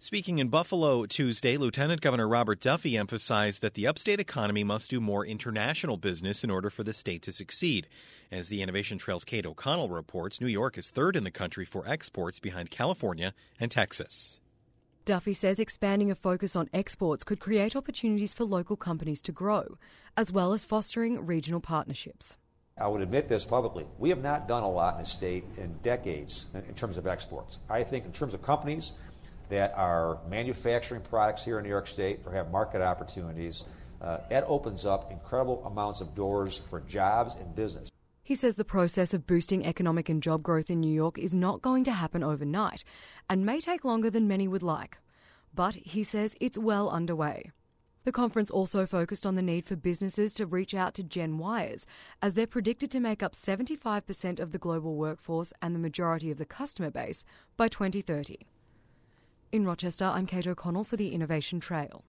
Speaking in Buffalo Tuesday, Lieutenant Governor Robert Duffy emphasized that the upstate economy must do more international business in order for the state to succeed. As the Innovation Trail's Kate O'Connell reports, New York is third in the country for exports behind California and Texas. Duffy says expanding a focus on exports could create opportunities for local companies to grow, as well as fostering regional partnerships. I would admit this publicly. We have not done a lot in the state in decades in terms of exports. I think in terms of companies that are manufacturing products here in New York State or have market opportunities, that opens up incredible amounts of doors for jobs and business. He says the process of boosting economic and job growth in New York is not going to happen overnight and may take longer than many would like. But he says it's well underway. The conference also focused on the need for businesses to reach out to Gen Yers, as they're predicted to make up 75% of the global workforce and the majority of the customer base by 2030. In Rochester, I'm Kate O'Connell for the Innovation Trail.